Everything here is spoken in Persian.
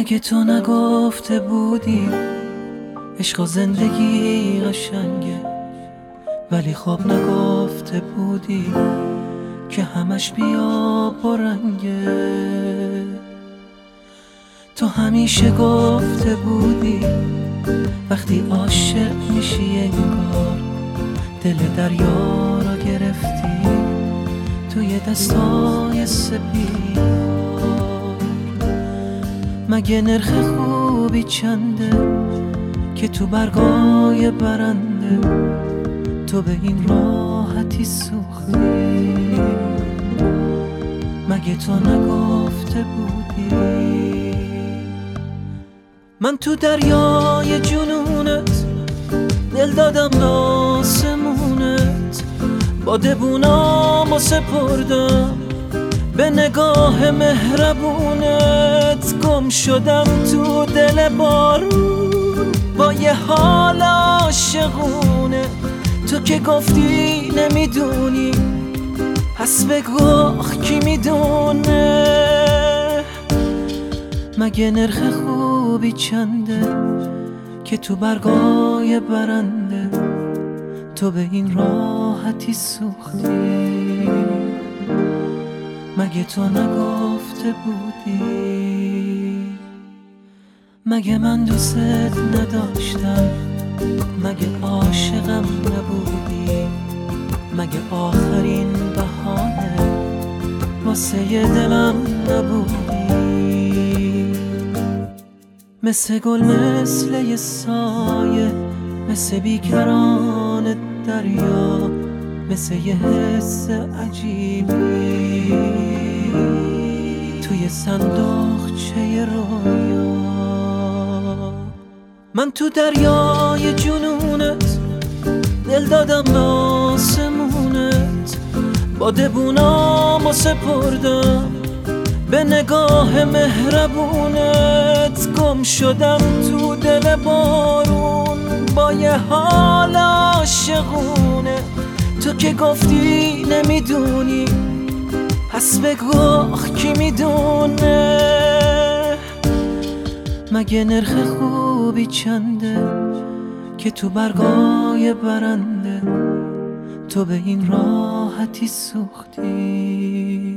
مگه تو نگفته بودی عشق و زندگی قشنگه، ولی خب نگفته بودی که همش بیا برنگه. تو همیشه گفته بودی وقتی عاشق میشی انگار دل دریا را گرفتی توی دستای سپید. مگه نرخ خوبی چنده که تو برگای برنده تو به این راحتی سوختی؟ مگه تو نگفته بودی من تو دریای جنونت دل دادم به آسمونت، بادبونامو سپردم به نگاه مهربونت، گم شدم تو دل بارون با یه حال عاشقونه. تو که گفتی نمیدونی پس بگو آخ کی میدونه. مگه نرخ خوبی چنده که تو برگای برنده تو به این راحتی سوختی؟ مگه تو نگفته بودی؟ مگه من دوست نداشتم؟ مگه عاشقم نبودی؟ مگه آخرین بهانه واسه دلم نبودی؟ مثل گل مثل یه سایه، مثل بیکران دریا، مثل یه حس عجیبی توی صندوقچه رویا. من تو دریای جنونت دل دادم به آسمونت، بادبونامو سپردم به نگاه مهربونت، گم شدم تو دل بارون با یه حال عاشقونه. تو که گفتی نمیدونی پس بگو آخ کی میدونه. مگه نرخ خوبی چنده که تو برگای برنده تو به این راحتی سوختی؟